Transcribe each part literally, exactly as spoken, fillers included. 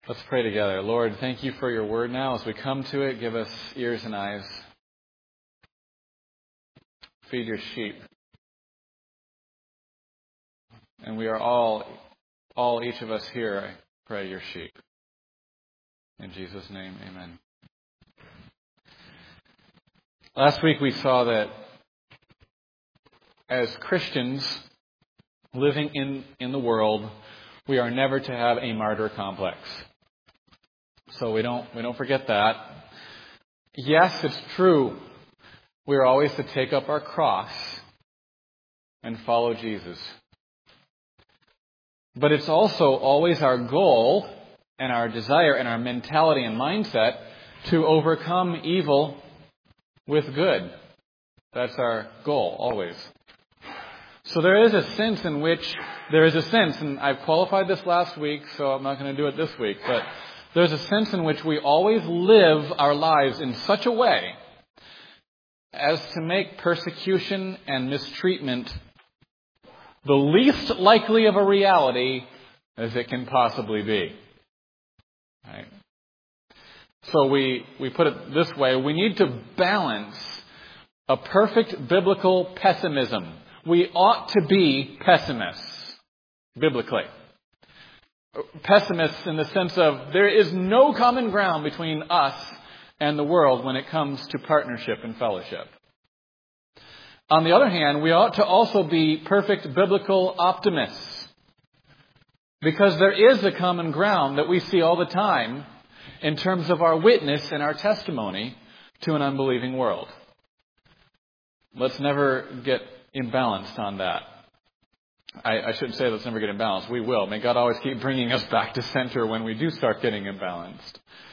Let's pray together. Lord, thank you for your word now. As we come to it, give us ears and eyes. Feed your sheep. And we are all, all each of us here, I pray, your sheep. In Jesus' name, amen. Last week we saw that as Christians living in, in the world, we are never to have a martyr complex. So we don't we don't forget that. Yes, it's true. We are always to take up our cross and follow Jesus. But it's also always our goal and our desire and our mentality and mindset to overcome evil with good. That's our goal, always. So there is a sense in which, there is a sense, and I've qualified this last week, so I'm not going to do it this week, but there's a sense in which we always live our lives in such a way as to make persecution and mistreatment the least likely of a reality as it can possibly be. Right? So we, we put it this way, we need to balance a perfect biblical pessimism. We ought to be pessimists, biblically. Pessimists in the sense of there is no common ground between us and the world when it comes to partnership and fellowship. On the other hand, we ought to also be perfect biblical optimists, because there is a common ground that we see all the time in terms of our witness and our testimony to an unbelieving world. Let's never get imbalanced on that. I, I shouldn't say let's never get imbalanced. We will. May God always keep bringing us back to center when we do start getting imbalanced.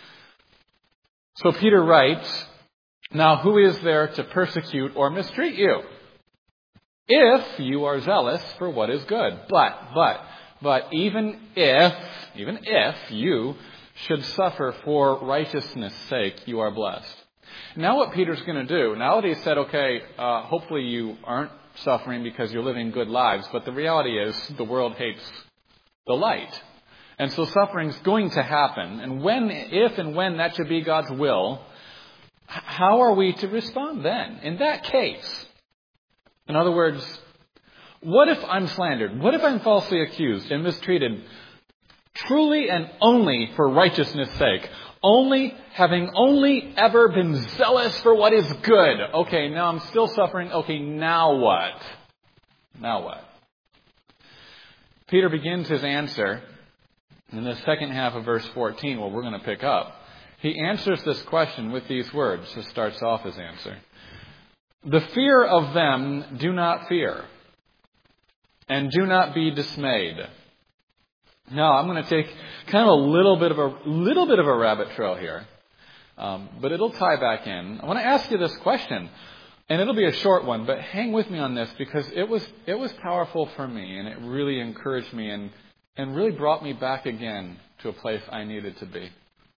So Peter writes, "Now who is there to persecute or mistreat you? If you are zealous for what is good. But, but, but even if, even if you should suffer for righteousness' sake, you are blessed." Now what Peter's going to do, now that he said, okay, uh, hopefully you aren't suffering because you're living good lives, but the reality is the world hates the light. And so suffering's going to happen. And when, if and when that should be God's will, how are we to respond then? In that case, in other words, what if I'm slandered? What if I'm falsely accused and mistreated truly and only for righteousness' sake? Only, having only ever been zealous for what is good. Okay, now I'm still suffering. Okay, now what? Now what? Peter begins his answer in the second half of verse fourteen, where we're going to pick up. He answers this question with these words. This starts off his answer. "The fear of them do not fear, and do not be dismayed." Now, I'm going to take kind of a little bit of a little bit of a rabbit trail here, um, but it'll tie back in. I want to ask you this question, and it'll be a short one, but hang with me on this because it was it was powerful for me, and it really encouraged me, and and really brought me back again to a place I needed to be.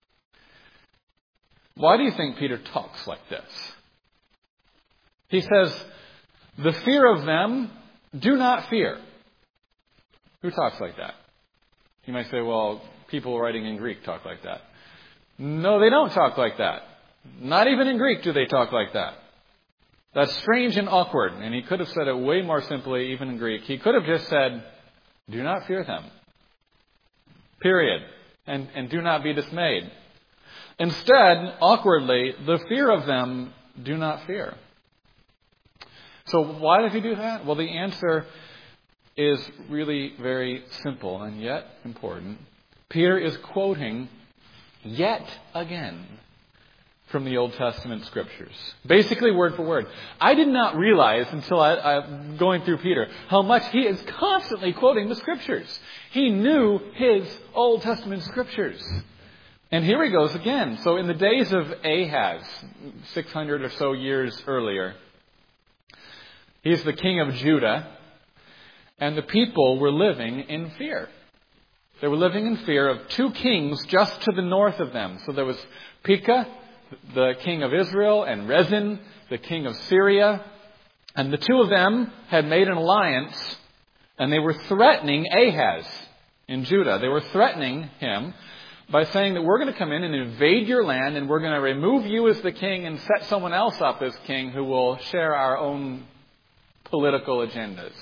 Why do you think Peter talks like this? He says, "The fear of them, do not fear." Who talks like that? You might say, well, people writing in Greek talk like that. No, they don't talk like that. Not even in Greek do they talk like that. That's strange and awkward. And he could have said it way more simply, even in Greek. He could have just said, "Do not fear them." Period. And, and do not be dismayed. Instead, awkwardly, "the fear of them, do not fear." So why does he do that? Well, the answer is really very simple and yet important. Peter is quoting yet again from the Old Testament scriptures. Basically word for word. I did not realize until I, I'm going through Peter how much he is constantly quoting the scriptures. He knew his Old Testament scriptures. And here he goes again. So in the days of Ahaz, six hundred or so years earlier, he's the king of Judah. And the people were living in fear. They were living in fear of two kings just to the north of them. So there was Pekah, the king of Israel, and Rezin, the king of Syria. And the two of them had made an alliance, and they were threatening Ahaz in Judah. They were threatening him by saying that we're going to come in and invade your land and we're going to remove you as the king and set someone else up as king who will share our own political agendas.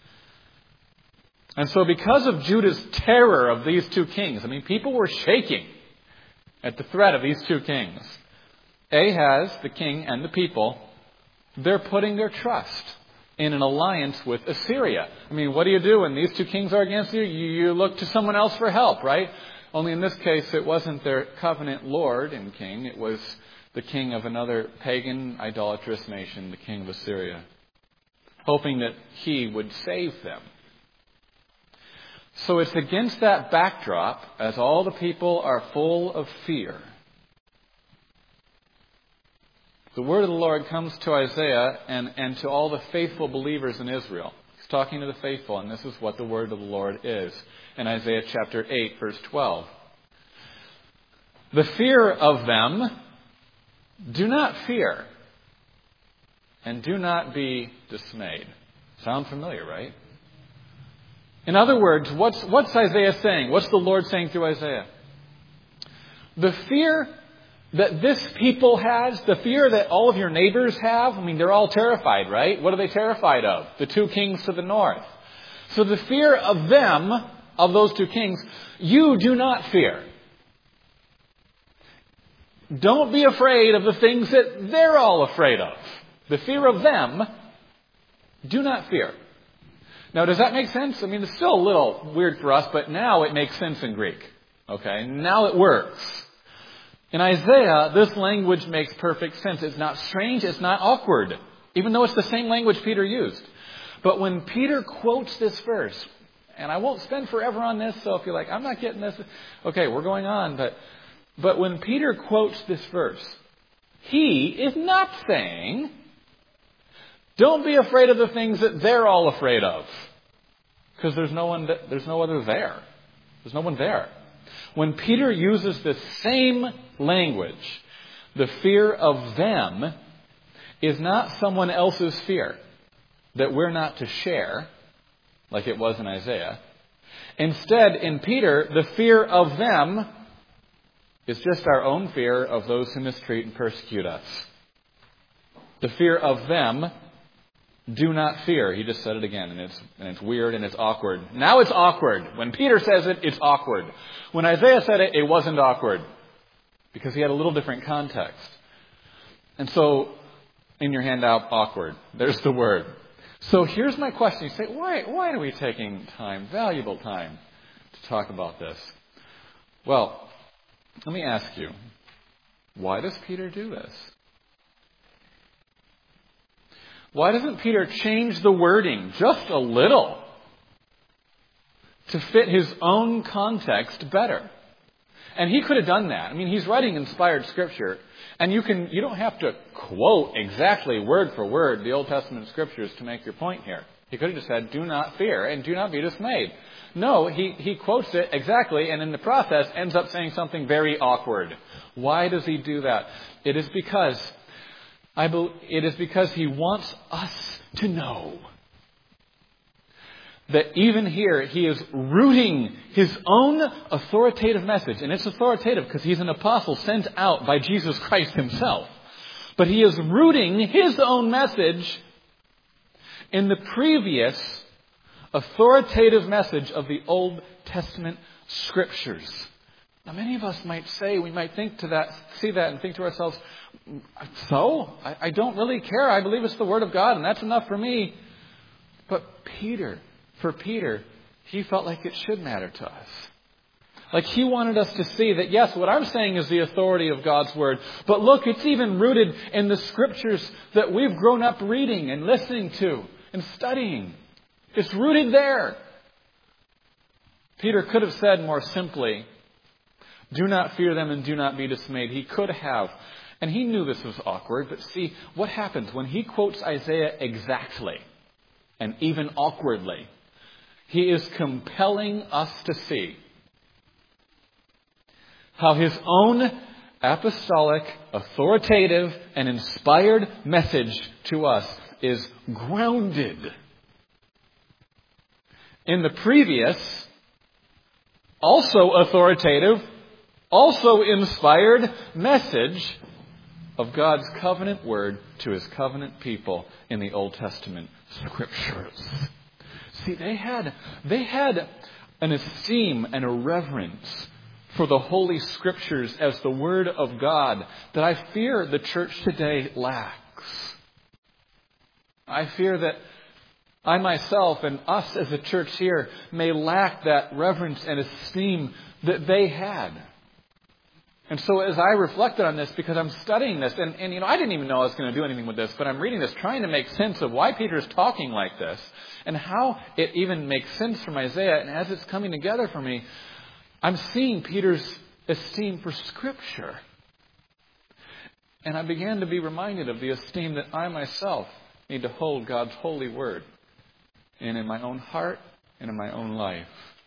And so because of Judah's terror of these two kings, I mean, people were shaking at the threat of these two kings. Ahaz, the king, and the people, they're putting their trust in an alliance with Assyria. I mean, what do you do when these two kings are against you? You look to someone else for help, right? Only in this case, it wasn't their covenant lord and king. It was the king of another pagan, idolatrous nation, the king of Assyria, hoping that he would save them. So it's against that backdrop, as all the people are full of fear, the word of the Lord comes to Isaiah and, and to all the faithful believers in Israel. He's talking to the faithful, and this is what the word of the Lord is. In Isaiah chapter eight, verse twelve. The fear of them, do not fear, and do not be dismayed. Sound familiar, right? In other words, what's, what's Isaiah saying? What's the Lord saying through Isaiah? The fear that this people has, the fear that all of your neighbors have, I mean, they're all terrified, right? What are they terrified of? The two kings to the north. So the fear of them, of those two kings, you do not fear. Don't be afraid of the things that they're all afraid of. The fear of them, do not fear. Now, does that make sense? I mean, it's still a little weird for us, but now it makes sense in Greek. Okay? Now it works. In Isaiah, this language makes perfect sense. It's not strange. It's not awkward, even though it's the same language Peter used. But when Peter quotes this verse, and I won't spend forever on this, so if you're like, I'm not getting this, okay, we're going on. But, but when Peter quotes this verse, he is not saying, don't be afraid of the things that they're all afraid of. Because there's no one, that, there's no other there. There's no one there. When Peter uses the same language, the fear of them is not someone else's fear that we're not to share, like it was in Isaiah. Instead, in Peter, the fear of them is just our own fear of those who mistreat and persecute us. The fear of them, do not fear. He just said it again, and it's and it's weird and it's awkward. Now it's awkward. When Peter says it, it's awkward. When Isaiah said it, it wasn't awkward, because he had a little different context. And so, in your handout, awkward. There's the word. So here's my question. You say, why, why are we taking time, valuable time, to talk about this? Well, let me ask you, why does Peter do this? Why doesn't Peter change the wording just a little to fit his own context better? And he could have done that. I mean, he's writing inspired scripture, and you can you don't have to quote exactly word for word the Old Testament scriptures to make your point here. He could have just said, do not fear and do not be dismayed. No, he, he quotes it exactly, and in the process ends up saying something very awkward. Why does he do that? It is because I believe it is because he wants us to know that even here he is rooting his own authoritative message. And it's authoritative because he's an apostle sent out by Jesus Christ himself. But he is rooting his own message in the previous authoritative message of the Old Testament scriptures. Now, many of us might say, we might think to that, see that and think to ourselves, so? I, I don't really care. I believe it's the Word of God, and that's enough for me. But Peter, for Peter, he felt like it should matter to us. Like he wanted us to see that, yes, what I'm saying is the authority of God's Word. But look, it's even rooted in the scriptures that we've grown up reading and listening to and studying. It's rooted there. Peter could have said more simply, do not fear them and do not be dismayed. He could have. And he knew this was awkward. But see, what happens when he quotes Isaiah exactly and even awkwardly? He is compelling us to see how his own apostolic, authoritative, and inspired message to us is grounded in the previous, also authoritative, also inspired message of God's covenant word to his covenant people in the Old Testament scriptures. See, they had, they had an esteem and a reverence for the Holy Scriptures as the Word of God that I fear the church today lacks. I fear that I myself and us as a church here may lack that reverence and esteem that they had. And so as I reflected on this, because I'm studying this, and, and you know, I didn't even know I was going to do anything with this, but I'm reading this, trying to make sense of why Peter's talking like this, and how it even makes sense from Isaiah, and as it's coming together for me, I'm seeing Peter's esteem for Scripture. And I began to be reminded of the esteem that I myself need to hold God's holy word, and in my own heart and in my own life.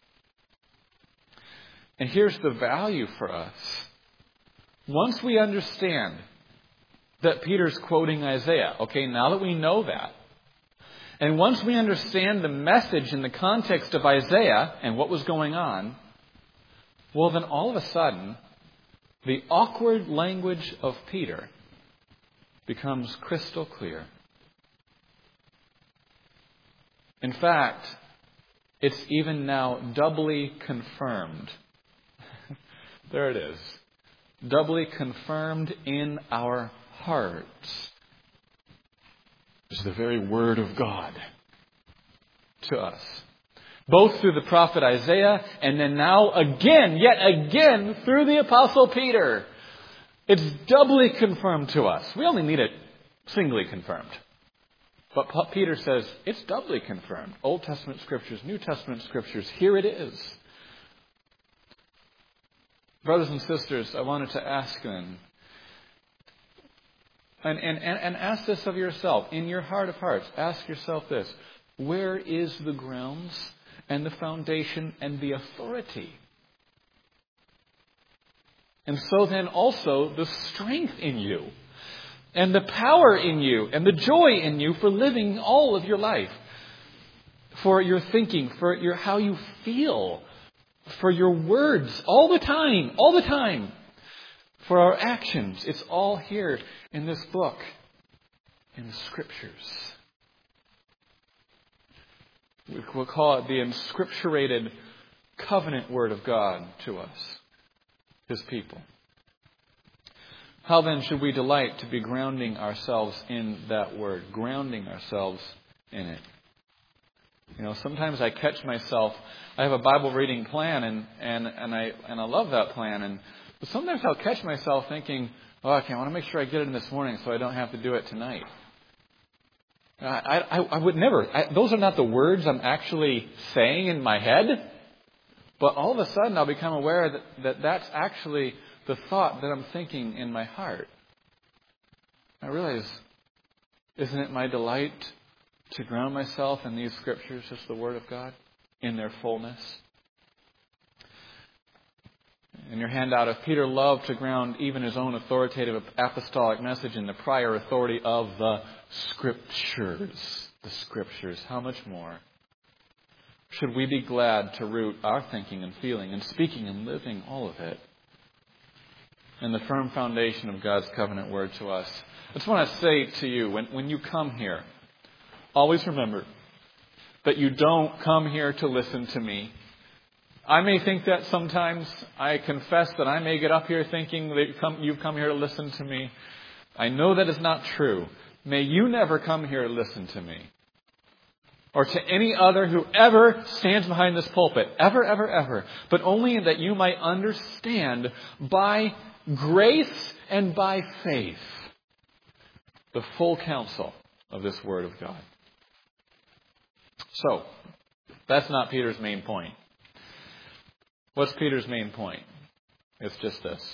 And here's the value for us. Once we understand that Peter's quoting Isaiah, okay, now that we know that, and once we understand the message in the context of Isaiah and what was going on, well, then all of a sudden, the awkward language of Peter becomes crystal clear. In fact, it's even now doubly confirmed. There it is. Doubly confirmed in our hearts. It's the very Word of God to us. Both through the prophet Isaiah and then now again, yet again, through the Apostle Peter. It's doubly confirmed to us. We only need it singly confirmed. But Peter says it's doubly confirmed. Old Testament Scriptures, New Testament Scriptures, here it is. Brothers and sisters, I wanted to ask then, and, and, and ask this of yourself, in your heart of hearts, ask yourself this: where is the grounds and the foundation and the authority? And so then also the strength in you, and the power in you, and the joy in you for living all of your life, for your thinking, for your how you feel, for your words all the time, all the time, for our actions. It's all here in this book, in the Scriptures. We'll call it the inscripturated covenant word of God to us, His people. How then should we delight to be grounding ourselves in that word, grounding ourselves in it? You know, sometimes I catch myself, I have a Bible reading plan, and, and, and I and I love that plan, and but sometimes I'll catch myself thinking, oh, okay, I want to make sure I get it in this morning so I don't have to do it tonight. I, I, I would never, I, those are not the words I'm actually saying in my head, but all of a sudden I'll become aware that, that that's actually the thought that I'm thinking in my heart. I realize, isn't it my delight to ground myself in these Scriptures as the Word of God in their fullness? In your handout, if Peter loved to ground even his own authoritative apostolic message in the prior authority of the Scriptures, the Scriptures, how much more should we be glad to root our thinking and feeling and speaking and living, all of it, in the firm foundation of God's covenant word to us? I just want to say to you, when, when you come here, always remember that you don't come here to listen to me. I may think that sometimes. I confess that I may get up here thinking that you come, you've come here to listen to me. I know that is not true. May you never come here to listen to me, or to any other who ever stands behind this pulpit. Ever, ever, ever. But only that you might understand by grace and by faith the full counsel of this Word of God. So, that's not Peter's main point. What's Peter's main point? It's just this.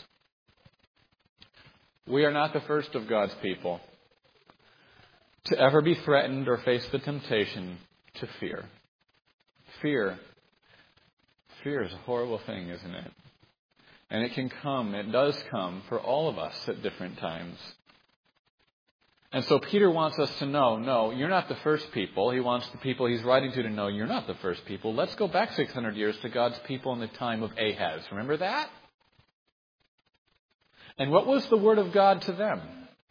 We are not the first of God's people to ever be threatened or face the temptation to fear. Fear. Fear is a horrible thing, isn't it? And it can come, it does come for all of us at different times. And so Peter wants us to know, no, you're not the first people. He wants the people he's writing to to know you're not the first people. Let's go back six hundred years to God's people in the time of Ahaz. Remember that? And what was the word of God to them?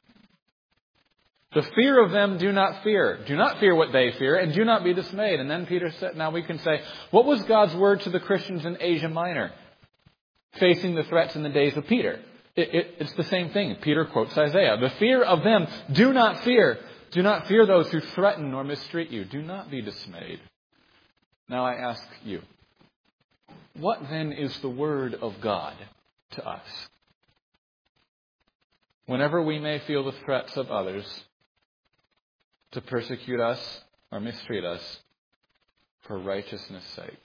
The fear of them do not fear. Do not fear what they fear, and do not be dismayed. And then Peter said, now we can say, what was God's word to the Christians in Asia Minor, facing the threats in the days of Peter? It, it, it's the same thing. Peter quotes Isaiah. The fear of them do not fear. Do not fear those who threaten or mistreat you. Do not be dismayed. Now I ask you, what then is the word of God to us? Whenever we may feel the threats of others to persecute us or mistreat us for righteousness' sake,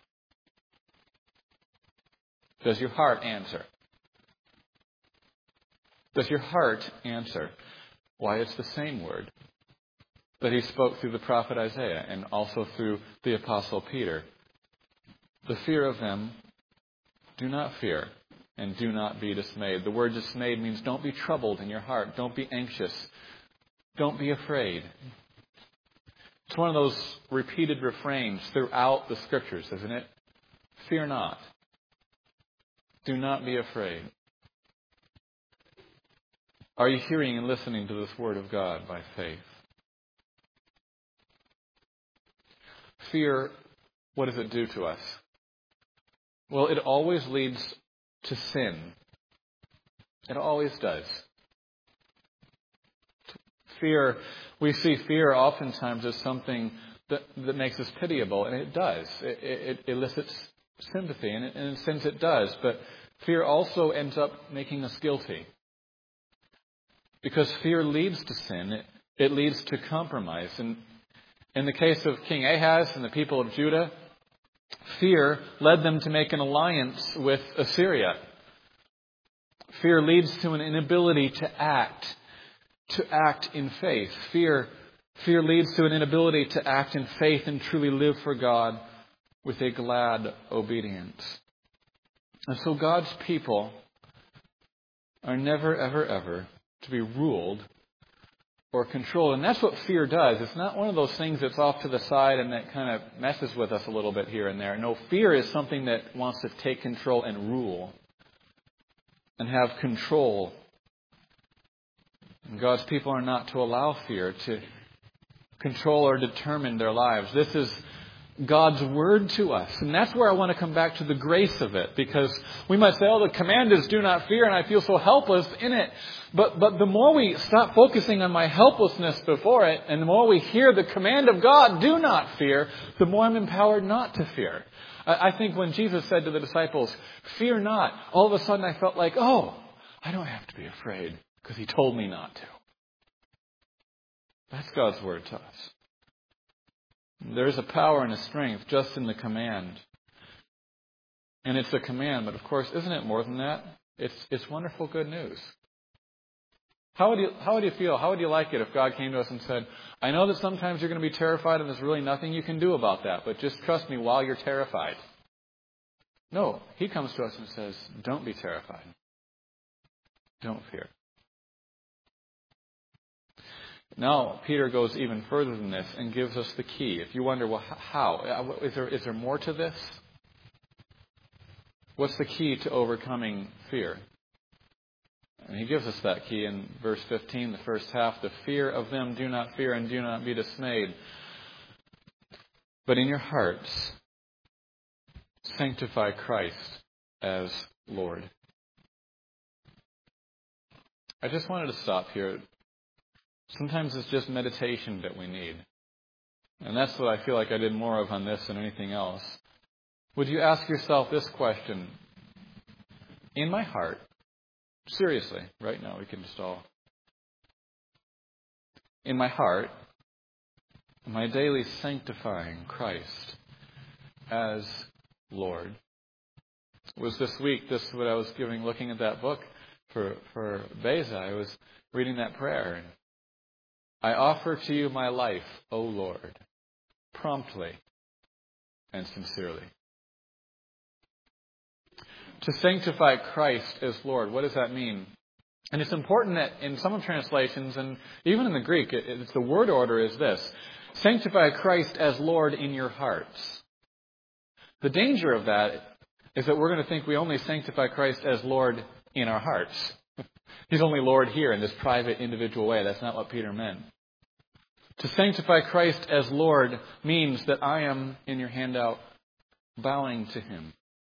does your heart answer? Does your heart answer? Why, it's the same word that he spoke through the prophet Isaiah and also through the apostle Peter. The fear of them, do not fear, and do not be dismayed. The word dismayed means don't be troubled in your heart. Don't be anxious. Don't be afraid. It's one of those repeated refrains throughout the Scriptures, isn't it? Fear not. Do not be afraid. Are you hearing and listening to this word of God by faith? Fear, what does it do to us? Well, it always leads to sin. It always does. Fear, we see fear oftentimes as something that, that makes us pitiable, and it does. It, it, it elicits sympathy, and, it, and in a sense it does. But fear also ends up making us guilty. Because fear leads to sin. It, it leads to compromise. And in the case of King Ahaz and the people of Judah, fear led them to make an alliance with Assyria. Fear leads to an inability to act, to act in faith. Fear, fear leads to an inability to act in faith and truly live for God with a glad obedience. And so God's people are never, ever, ever to be ruled or controlled. And that's what fear does. It's not one of those things that's off to the side and that kind of messes with us a little bit here and there. No, fear is something that wants to take control and rule and have control. And God's people are not to allow fear to control or determine their lives. This is God's word to us. And that's where I want to come back to the grace of it. Because we might say, oh, the command is do not fear, and I feel so helpless in it. But but the more we stop focusing on my helplessness before it, and the more we hear the command of God, do not fear, the more I'm empowered not to fear. I, I think when Jesus said to the disciples, fear not, all of a sudden I felt like, oh, I don't have to be afraid because he told me not to. That's God's word to us. There is a power and a strength just in the command. And it's a command, but of course, isn't it more than that? It's it's wonderful good news. How would you how would you feel? How would you like it if God came to us and said, I know that sometimes you're going to be terrified and there's really nothing you can do about that, but just trust me while you're terrified. No, he comes to us and says, don't be terrified. Don't fear. Now, Peter goes even further than this and gives us the key. If you wonder, well, how? Is there, is there more to this? What's the key to overcoming fear? And he gives us that key in verse fifteen, the first half. The fear of them do not fear and do not be dismayed. But in your hearts, sanctify Christ as Lord. I just wanted to stop here. Sometimes it's just meditation that we need. And that's what I feel like I did more of on this than anything else. Would you ask yourself this question? In my heart, seriously, right now we can just all. In my heart, am I daily sanctifying Christ as Lord? It was this week, this is what I was giving, looking at that book for, for Beza. I was reading that prayer. And I offer to you my life, O Lord, promptly and sincerely. To sanctify Christ as Lord, what does that mean? And it's important that in some translations, and even in the Greek, it, it's the word order is this. Sanctify Christ as Lord in your hearts. The danger of that is that we're going to think we only sanctify Christ as Lord in our hearts. He's only Lord here in this private, individual way. That's not what Peter meant. To sanctify Christ as Lord means that I am, in your handout, bowing to Him.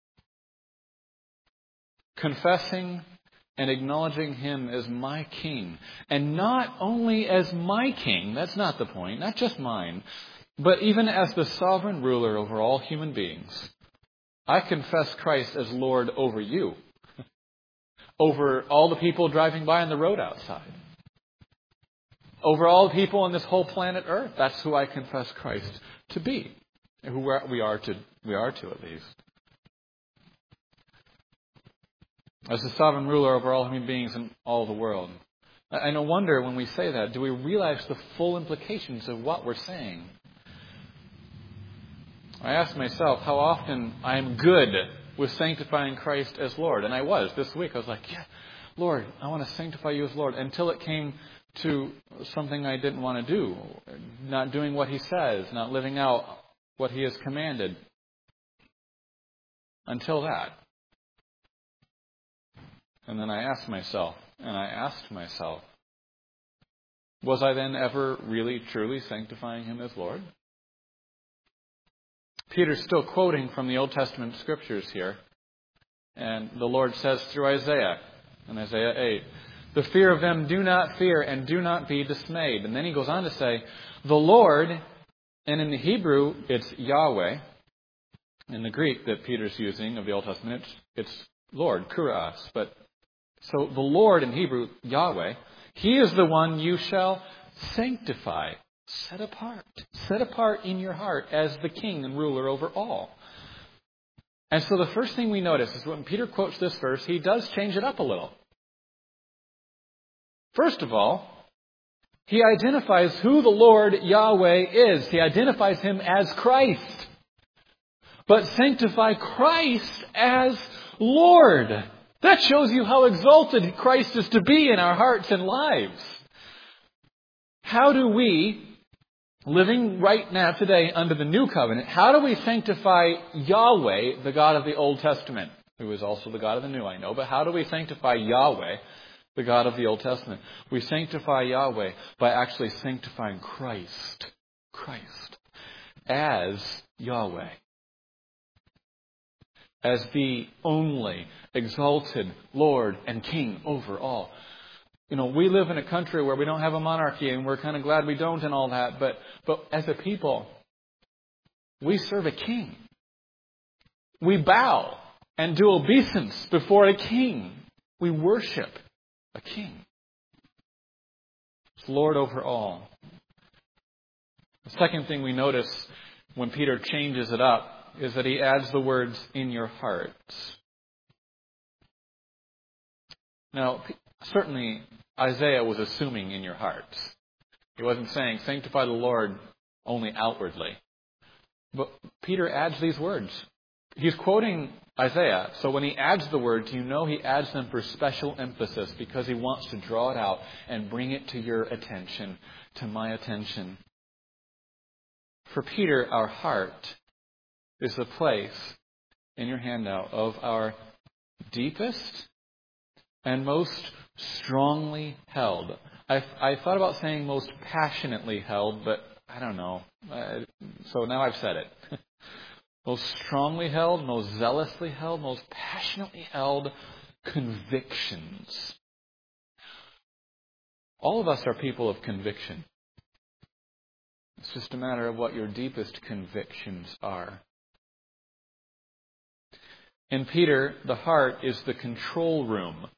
Confessing and acknowledging Him as my King. And not only as my King, that's not the point, not just mine, but even as the sovereign ruler over all human beings. I confess Christ as Lord over you. Over all the people driving by on the road outside. Over all the people on this whole planet Earth. That's who I confess Christ to be. Who we are to, we are to at least. As the sovereign ruler over all human beings in all the world. I no wonder when we say that, do we realize the full implications of what we're saying? I ask myself how often I am good with sanctifying Christ as Lord. And I was this week. I was like, yeah, Lord, I want to sanctify you as Lord. Until it came to something I didn't want to do. Not doing what He says. Not living out what He has commanded. Until that. And then I asked myself, and I asked myself, was I then ever really, truly sanctifying Him as Lord? Peter's still quoting from the Old Testament scriptures here. And the Lord says through Isaiah, in Isaiah eight, the fear of them do not fear and do not be dismayed. And then he goes on to say, the Lord, and in the Hebrew it's Yahweh. In the Greek that Peter's using of the Old Testament, it's, it's Lord, Kurios. But so the Lord in Hebrew, Yahweh, He is the one you shall sanctify. Set apart. Set apart in your heart as the King and ruler over all. And so the first thing we notice is when Peter quotes this verse, he does change it up a little. First of all, he identifies who the Lord Yahweh is. He identifies Him as Christ. But sanctify Christ as Lord. That shows you how exalted Christ is to be in our hearts and lives. How do we, living right now today under the new covenant, how do we sanctify Yahweh, the God of the Old Testament, who is also the God of the new, I know, but how do we sanctify Yahweh, the God of the Old Testament? We sanctify Yahweh by actually sanctifying Christ, Christ, as Yahweh, as the only exalted Lord and King over all. You know, we live in a country where we don't have a monarchy, and we're kind of glad we don't and all that. But, but as a people, we serve a king. We bow and do obeisance before a king. We worship a king. It's Lord over all. The second thing we notice when Peter changes it up is that he adds the words, in your hearts. Now, certainly Isaiah was assuming in your hearts. He wasn't saying, sanctify the Lord only outwardly. But Peter adds these words. He's quoting Isaiah, so when he adds the words, you know he adds them for special emphasis because he wants to draw it out and bring it to your attention, to my attention. For Peter, our heart is the place in your handout of our deepest and most strongly held. I, I thought about saying most passionately held, but I don't know. Uh, so now I've said it. Most strongly held, most zealously held, most passionately held convictions. All of us are people of conviction. It's just a matter of what your deepest convictions are. In Peter, the heart is the control room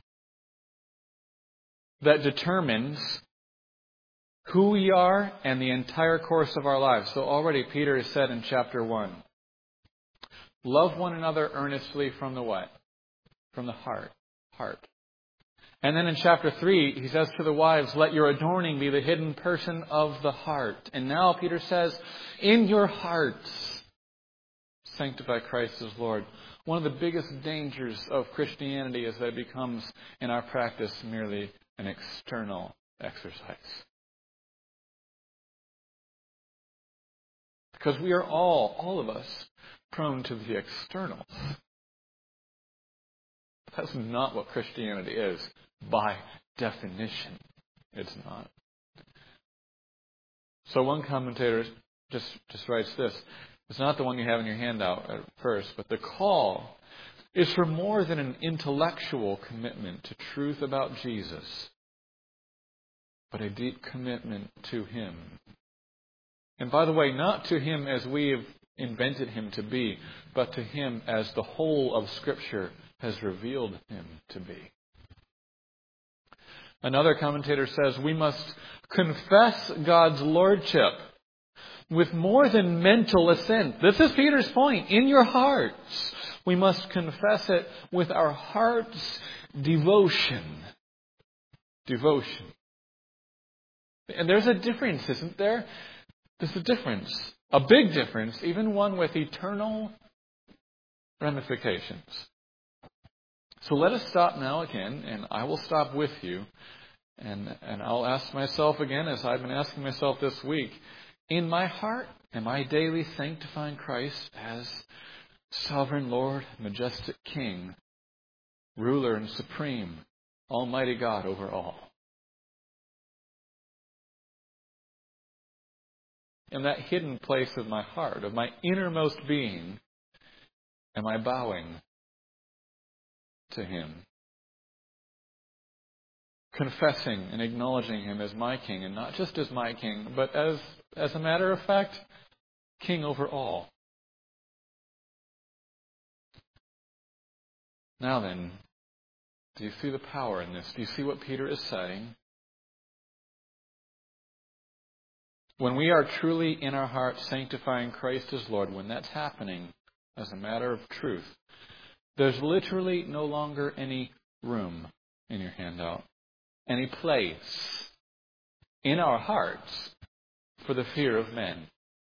that determines who we are and the entire course of our lives. So already Peter has said in chapter one, love one another earnestly from the what? From the heart. Heart. And then in chapter three, he says to the wives, let your adorning be the hidden person of the heart. And now Peter says, in your hearts, sanctify Christ as Lord. One of the biggest dangers of Christianity is that it becomes, in our practice, merely an external exercise. Because we are all, all of us, prone to the externals. That's not what Christianity is. By definition, it's not. So one commentator just, just writes this. It's not the one you have in your handout at first, but the call is for more than an intellectual commitment to truth about Jesus, but a deep commitment to Him. And by the way, not to Him as we have invented Him to be, but to Him as the whole of Scripture has revealed Him to be. Another commentator says we must confess God's lordship with more than mental assent. This is Peter's point. In your hearts, we must confess it with our heart's devotion. Devotion. And there's a difference, isn't there? There's a difference. A big difference, even one with eternal ramifications. So let us stop now again, and I will stop with you. And, and I'll ask myself again, as I've been asking myself this week, in my heart, am I daily sanctifying Christ as sovereign Lord, majestic King, ruler and supreme, almighty God over all? In that hidden place of my heart, of my innermost being, am I bowing to Him? Confessing and acknowledging Him as my King, and not just as my King, but as, as a matter of fact, King over all. Now then, do you see the power in this? Do you see what Peter is saying? When we are truly in our hearts sanctifying Christ as Lord, when that's happening as a matter of truth, there's literally no longer any room in your handout, any place in our hearts for the fear of men.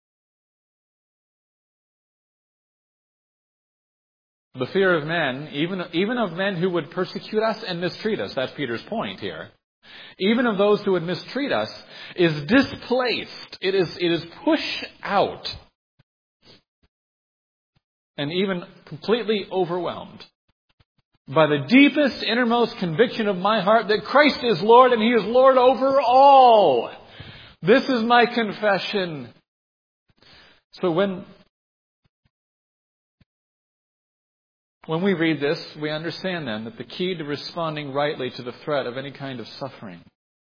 The fear of men, even, even of men who would persecute us and mistreat us, that's Peter's point here. Even of those who would mistreat us, is displaced. It is, it is pushed out. And even completely overwhelmed by the deepest, innermost conviction of my heart that Christ is Lord and He is Lord over all. This is my confession. So when, when we read this, we understand then that the key to responding rightly to the threat of any kind of suffering,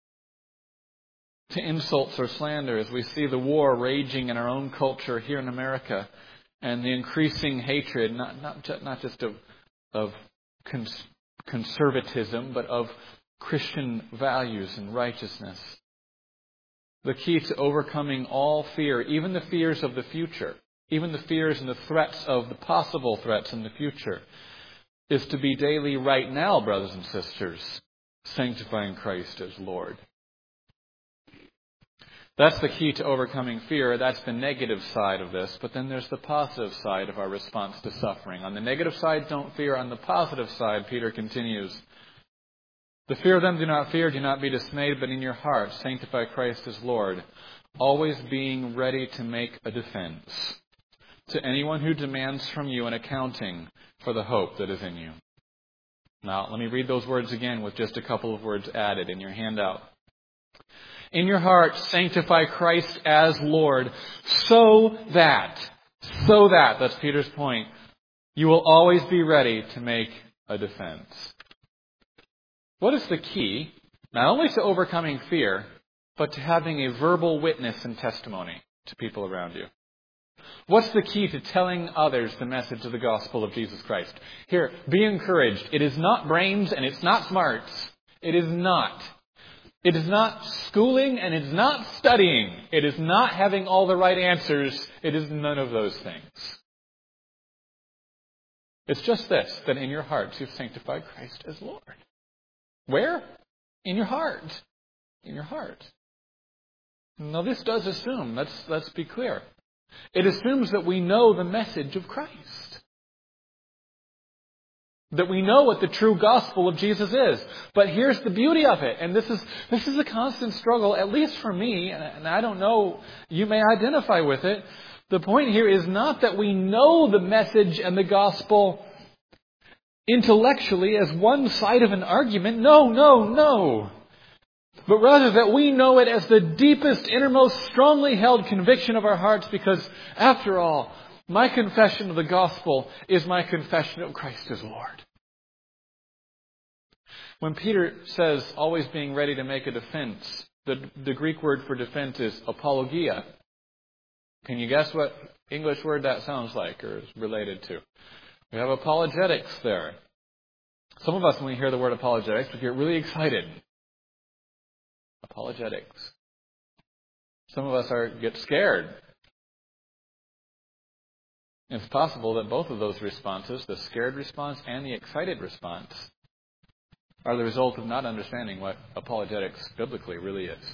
to insults or slander, as we see the war raging in our own culture here in America, and the increasing hatred, not not, ju- not just of, of cons- conservatism, but of Christian values and righteousness. The key to overcoming all fear, even the fears of the future, even the fears and the threats of the possible threats in the future, is to be daily right now, brothers and sisters, sanctifying Christ as Lord. That's the key to overcoming fear. That's the negative side of this. But then there's the positive side of our response to suffering. On the negative side, don't fear. On the positive side, Peter continues, the fear of them do not fear, do not be dismayed, but in your hearts sanctify Christ as Lord, always being ready to make a defense to anyone who demands from you an accounting for the hope that is in you. Now, let me read those words again with just a couple of words added in your handout. In your heart, sanctify Christ as Lord, so that, so that, that's Peter's point, you will always be ready to make a defense. What is the key, not only to overcoming fear, but to having a verbal witness and testimony to people around you? What's the key to telling others the message of the gospel of Jesus Christ? Here, be encouraged. It is not brains and it's not smarts. It is not. It is not schooling and it is not studying. It is not having all the right answers. It is none of those things. It's just this, that in your hearts you've sanctified Christ as Lord. Where? In your heart. In your heart. Now this does assume, let's, let's be clear, it assumes that we know the message of Christ. That we know what the true gospel of Jesus is. But here's the beauty of it. And this is this is a constant struggle, at least for me, and I don't know, you may identify with it. The point here is not that we know the message and the gospel intellectually as one side of an argument. No, no, no. But rather that we know it as the deepest, innermost, strongly held conviction of our hearts, because after all, my confession of the gospel is my confession of Christ as Lord. When Peter says always being ready to make a defense, the, the Greek word for defense is apologia. Can you guess what English word that sounds like or is related to? We have apologetics there. Some of us, when we hear the word apologetics, we get really excited. Apologetics. Some of us are get scared. It's possible that both of those responses, the scared response and the excited response, are the result of not understanding what apologetics biblically really is.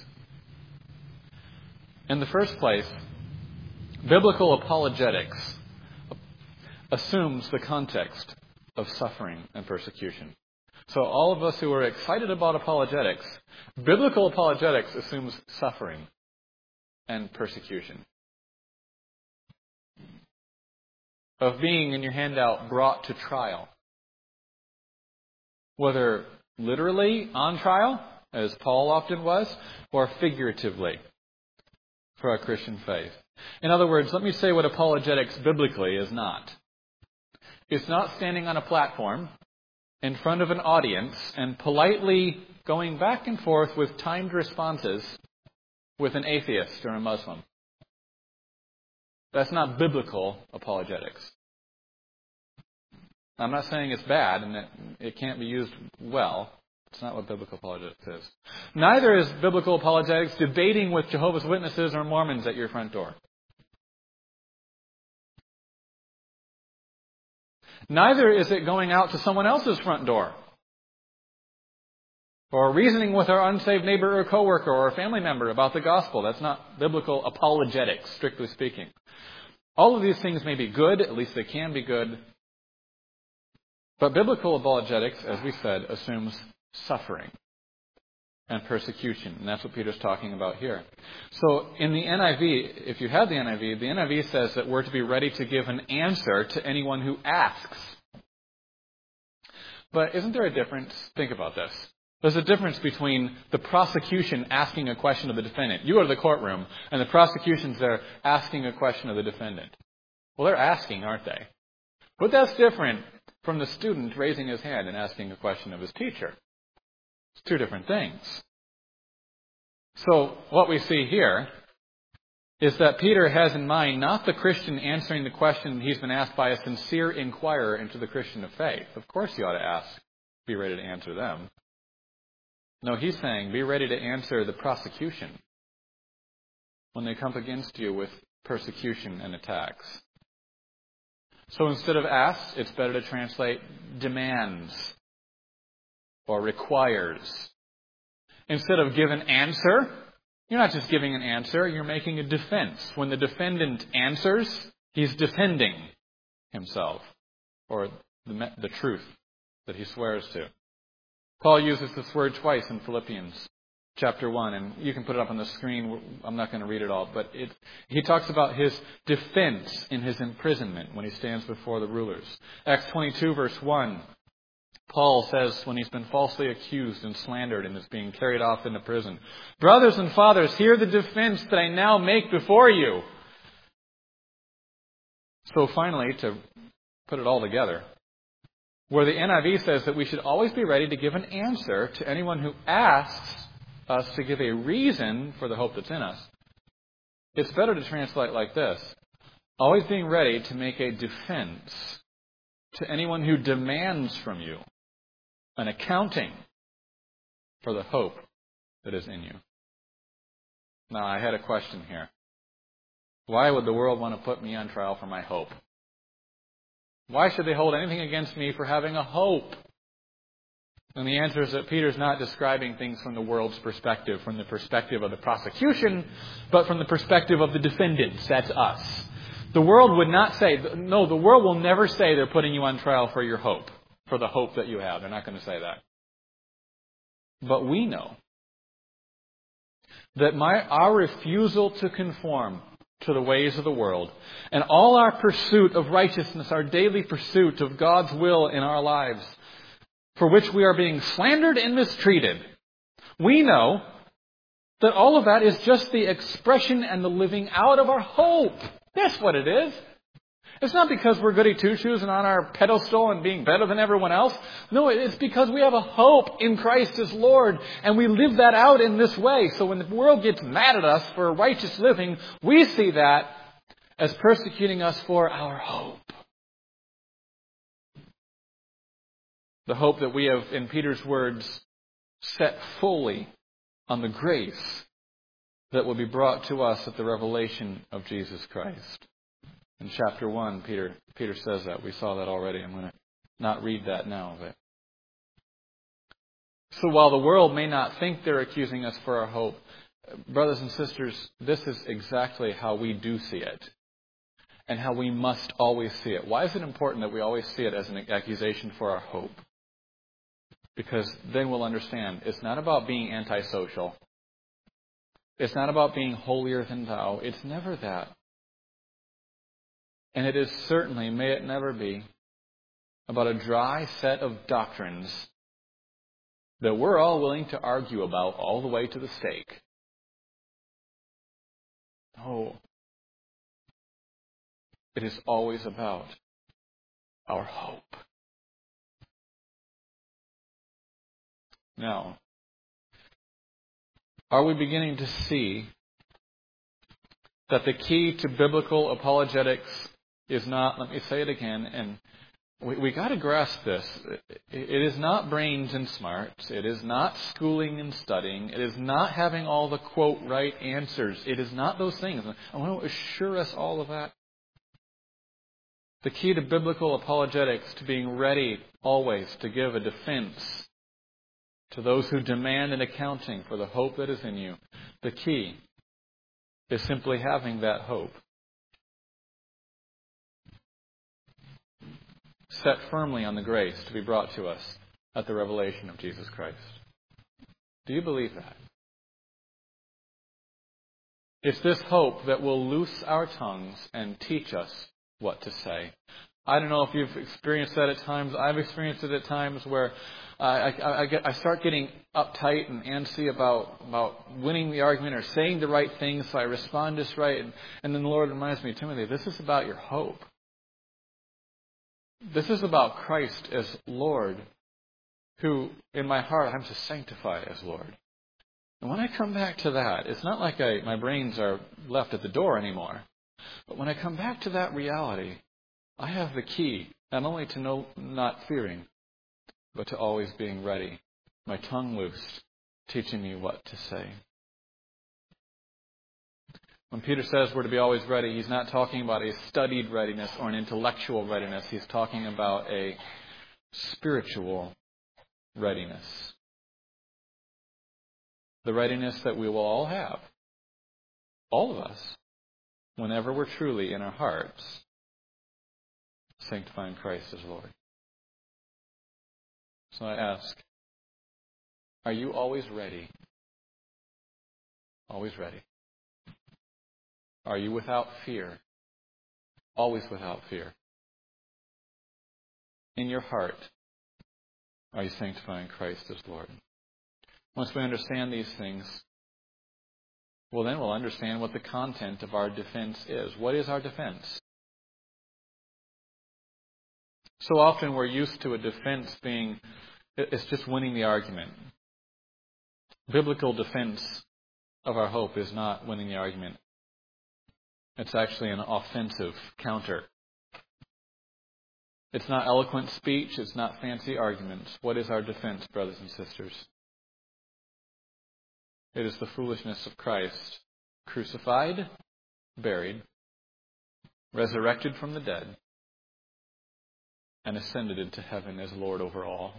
In the first place, biblical apologetics assumes the context of suffering and persecution. So all of us who are excited about apologetics, biblical apologetics assumes suffering and persecution. Of being, in your handout, brought to trial. Whether literally on trial, as Paul often was, or figuratively for our Christian faith. In other words, let me say what apologetics biblically is not. It's not standing on a platform in front of an audience and politely going back and forth with timed responses with an atheist or a Muslim. That's not biblical apologetics. I'm not saying it's bad and that it can't be used well. It's not what biblical apologetics is. Neither is biblical apologetics debating with Jehovah's Witnesses or Mormons at your front door. Neither is it going out to someone else's front door or reasoning with our unsaved neighbor or coworker or a family member about the gospel. That's not biblical apologetics, strictly speaking. All of these things may be good, at least they can be good. But biblical apologetics, as we said, assumes suffering and persecution. And that's what Peter's talking about here. So in the N I V, if you have the N I V, the N I V says that we're to be ready to give an answer to anyone who asks. But isn't there a difference? Think about this. There's a difference between the prosecution asking a question of the defendant. You go to the courtroom, and the prosecution's there asking a question of the defendant. Well, they're asking, aren't they? But that's different from the student raising his hand and asking a question of his teacher. It's two different things. So what we see here is that Peter has in mind not the Christian answering the question he's been asked by a sincere inquirer into the Christian of faith. Of course you ought to ask, be ready to answer them. No, he's saying be ready to answer the prosecution when they come against you with persecution and attacks. So instead of asks, it's better to translate demands or requires. Instead of give an answer, you're not just giving an answer, you're making a defense. When the defendant answers, he's defending himself or the, the truth that he swears to. Paul uses this word twice in Philippians chapter one, and you can put it up on the screen. I'm not going to read it all, but it, he talks about his defense in his imprisonment when he stands before the rulers. Acts twenty-two, verse one, Paul says when he's been falsely accused and slandered and is being carried off into prison, "Brothers and fathers, hear the defense that I now make before you." So finally, to put it all together, where the N I V says that we should always be ready to give an answer to anyone who asks us to give a reason for the hope that's in us, it's better to translate like this: always being ready to make a defense to anyone who demands from you an accounting for the hope that is in you. Now, I had a question here. Why would the world want to put me on trial for my hope? Why should they hold anything against me for having a hope? And the answer is that Peter's not describing things from the world's perspective, from the perspective of the prosecution, but from the perspective of the defendants. That's us. The world would not say, no, the world will never say they're putting you on trial for your hope, for the hope that you have. They're not going to say that. But we know that my our refusal to conform to the ways of the world, and all our pursuit of righteousness, our daily pursuit of God's will in our lives, for which we are being slandered and mistreated, we know that all of that is just the expression and the living out of our hope. That's what it is. It's not because we're goody two-shoes and on our pedestal and being better than everyone else. No, it's because we have a hope in Christ as Lord, and we live that out in this way. So when the world gets mad at us for righteous living, we see that as persecuting us for our hope. The hope that we have, in Peter's words, set fully on the grace that will be brought to us at the revelation of Jesus Christ. In chapter one, Peter Peter says that. We saw that already. I'm going to not read that now. But so while the world may not think they're accusing us for our hope, brothers and sisters, this is exactly how we do see it. And how we must always see it. Why is it important that we always see it as an accusation for our hope? Because then we'll understand it's not about being antisocial. It's not about being holier than thou. It's never that. And it is certainly, may it never be, about a dry set of doctrines that we're all willing to argue about all the way to the stake. No. It is always about our hope. Now, are we beginning to see that the key to biblical apologetics is not, let me say it again, and we, we got to grasp this. It, it is not brains and smarts. It is not schooling and studying. It is not having all the, quote, right answers. It is not those things. I want to assure us all of that. The key to biblical apologetics, to being ready always to give a defense to those who demand an accounting for the hope that is in you, the key is simply having that hope set firmly on the grace to be brought to us at the revelation of Jesus Christ. Do you believe that? It's this hope that will loose our tongues and teach us what to say. I don't know if you've experienced that at times. I've experienced it at times where I, I, I, get, I start getting uptight and antsy about, about winning the argument or saying the right thing, so I respond just right. And, and then the Lord reminds me, Timothy, this is about your hope. This is about Christ as Lord, who in my heart I'm to sanctify as Lord. And when I come back to that, it's not like I, my brains are left at the door anymore. But when I come back to that reality, I have the key, not only to no, not fearing, but to always being ready. My tongue loosed, teaching me what to say. When Peter says we're to be always ready, he's not talking about a studied readiness or an intellectual readiness. He's talking about a spiritual readiness. The readiness that we will all have, all of us, whenever we're truly in our hearts sanctifying Christ as Lord. So I ask, are you always ready? Always ready. Are you without fear? Always without fear. In your heart, are you sanctifying Christ as Lord? Once we understand these things, well, then we'll understand what the content of our defense is. What is our defense? So often we're used to a defense being, it's just winning the argument. Biblical defense of our hope is not winning the argument. It's actually an offensive counter. It's not eloquent speech. It's not fancy arguments. What is our defense, brothers and sisters? It is the foolishness of Christ, crucified, buried, resurrected from the dead, and ascended into heaven as Lord over all.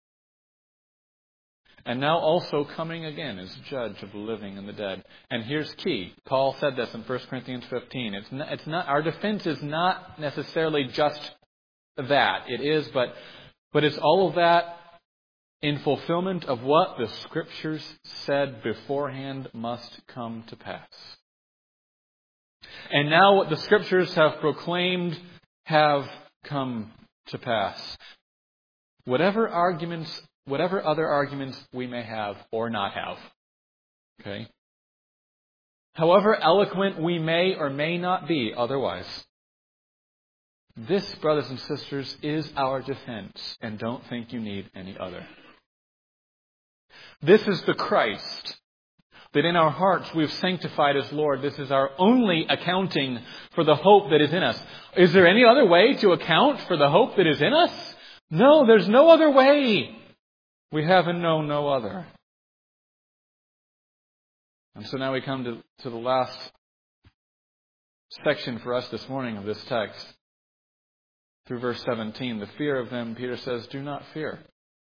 And now also coming again as judge of the living and the dead. And here's key. Paul said this in First Corinthians fifteen. It's not, it's not, our defense is not necessarily just that. It is, but, but it's all of that in fulfillment of what the Scriptures said beforehand must come to pass. And now what the Scriptures have proclaimed have come to pass. Whatever arguments, whatever other arguments we may have or not have, okay? However eloquent we may or may not be otherwise, this, brothers and sisters, is our defense, and don't think you need any other. This is the Christ that in our hearts we've sanctified as Lord. This is our only accounting for the hope that is in us. Is there any other way to account for the hope that is in us? No, there's no other way. We have and know no other. And so now we come to, to the last section for us this morning of this text. Through verse seventeen, the fear of them, Peter says, do not fear.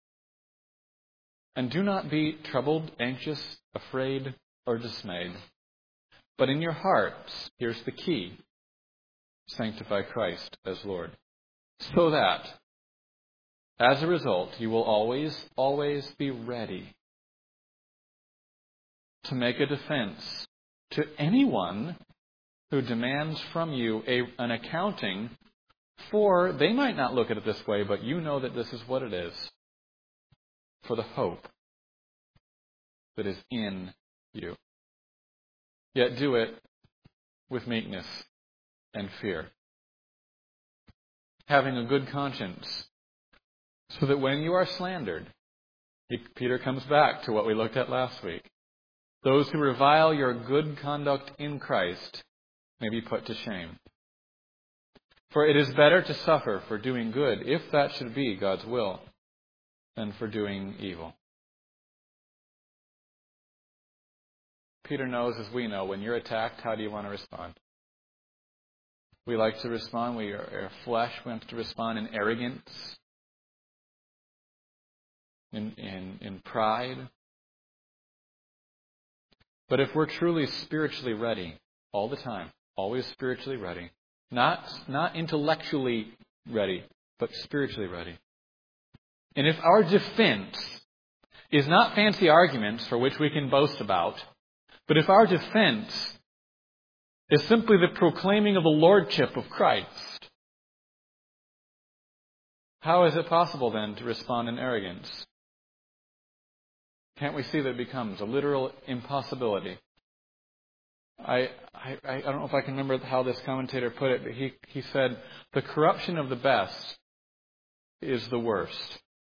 And do not be troubled, anxious, afraid, or dismayed. But in your hearts, here's the key, sanctify Christ as Lord. So that, as a result, you will always, always be ready to make a defense to anyone who demands from you a, an accounting for, they might not look at it this way, but you know that this is what it is, for the hope that is in you. Yet do it with meekness and fear, having a good conscience, so that when you are slandered, Peter comes back to what we looked at last week, those who revile your good conduct in Christ may be put to shame. For it is better to suffer for doing good, if that should be God's will, than for doing evil. Peter knows, as we know, when you're attacked, how do you want to respond? We like to respond, we are our flesh wants to respond in arrogance, in, in, in pride. But if we're truly spiritually ready, all the time, always spiritually ready, not, not intellectually ready, but spiritually ready. And if our defense is not fancy arguments for which we can boast about, but if our defense is simply the proclaiming of the lordship of Christ, how is it possible then to respond in arrogance? Can't we see that it becomes a literal impossibility? I, I I don't know if I can remember how this commentator put it, but he, he said, the corruption of the best is the worst.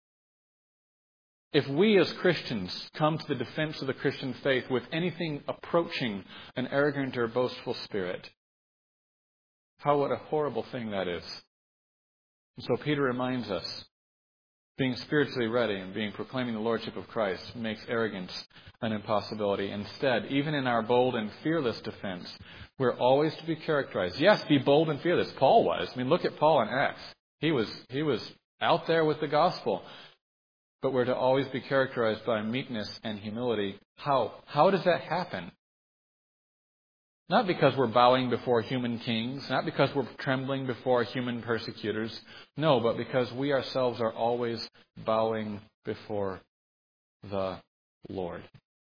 If we as Christians come to the defense of the Christian faith with anything approaching an arrogant or boastful spirit, how what a horrible thing that is. And so Peter reminds us, being spiritually ready and being proclaiming the lordship of Christ makes arrogance an impossibility. Instead, even in our bold and fearless defense, we're always to be characterized. Yes, be bold and fearless. Paul was. I mean, look at Paul in Acts. He was, he was out there with the gospel. But we're to always be characterized by meekness and humility. How? How does that happen? Not because we're bowing before human kings, not because we're trembling before human persecutors. No, but because we ourselves are always bowing before the Lord.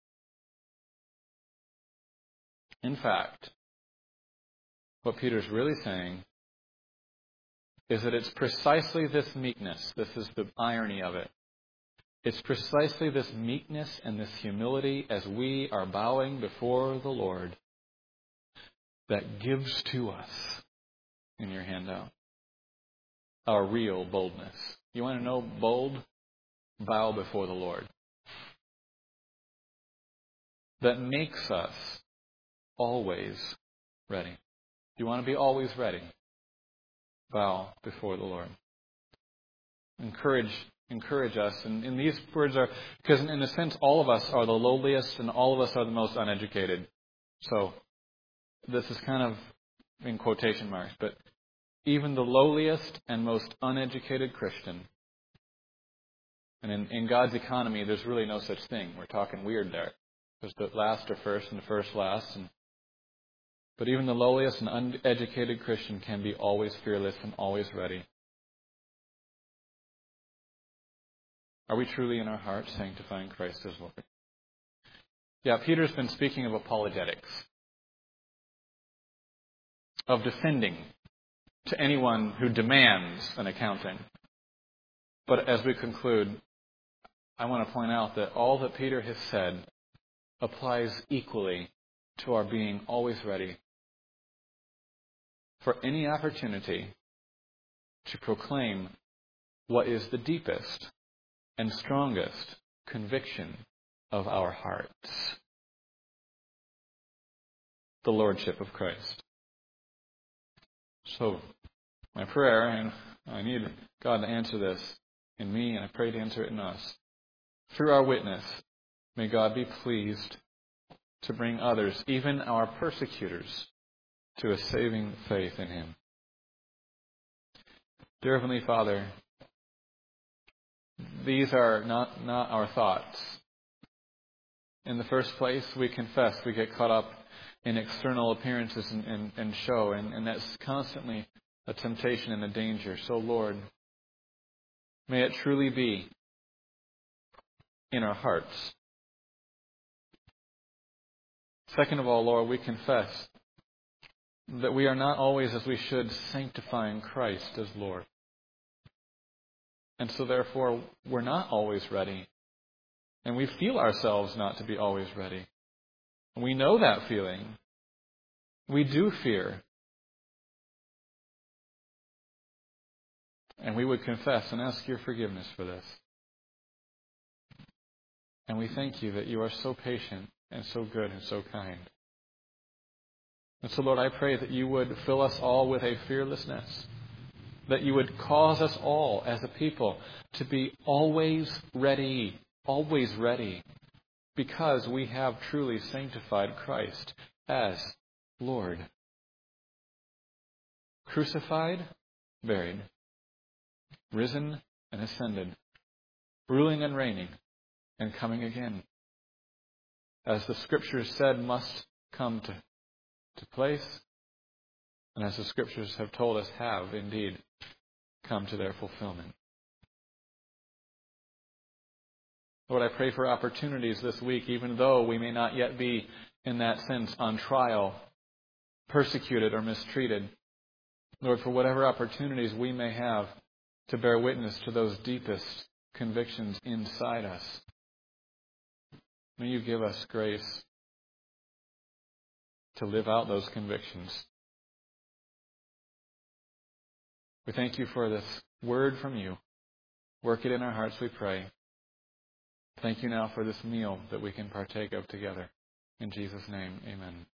In fact, what Peter's really saying is that it's precisely this meekness, this is the irony of it, it's precisely this meekness and this humility as we are bowing before the Lord that gives to us, in your handout, our real boldness. You want to know bold? Bow before the Lord. That makes us always ready. You want to be always ready? Bow before the Lord. Encourage encourage us. And, and these words are, because in, in a sense, all of us are the lowliest and all of us are the most uneducated. So this is kind of in quotation marks, but even the lowliest and most uneducated Christian, and in, in God's economy, there's really no such thing. We're talking weird there. There's the last are first and the first last. And, but even the lowliest and uneducated Christian can be always fearless and always ready. Are we truly in our hearts sanctifying Christ as Lord? Yeah, Peter's been speaking of apologetics. of defending to anyone who demands an accounting. But as we conclude, I want to point out that all that Peter has said applies equally to our being always ready for any opportunity to proclaim what is the deepest and strongest conviction of our hearts: the Lordship of Christ. So, my prayer, and I need God to answer this in me, and I pray to answer it in us. Through our witness, may God be pleased to bring others, even our persecutors, to a saving faith in Him. Dear Heavenly Father, these are not, not our thoughts. In the first place, we confess we get caught up in external appearances and, and, and show, and, and that's constantly a temptation and a danger. So, Lord, may it truly be in our hearts. Second of all, Lord, we confess that we are not always, as we should, sanctifying Christ as Lord. And so therefore, we're not always ready. And we feel ourselves not to be always ready. We know that feeling. We do fear. And we would confess and ask your forgiveness for this. And we thank you that you are so patient and so good and so kind. And so, Lord, I pray that you would fill us all with a fearlessness, that you would cause us all as a people to be always ready, always ready, because we have truly sanctified Christ as Lord. Crucified, buried, risen and ascended, ruling and reigning, and coming again. As the Scriptures said, must come to, to place, and as the Scriptures have told us, have indeed come to their fulfillment. Lord, I pray for opportunities this week, even though we may not yet be, in that sense, on trial, persecuted or mistreated. Lord, for whatever opportunities we may have to bear witness to those deepest convictions inside us, may you give us grace to live out those convictions. We thank you for this word from you. Work it in our hearts, we pray. Thank you now for this meal that we can partake of together. In Jesus' name, amen.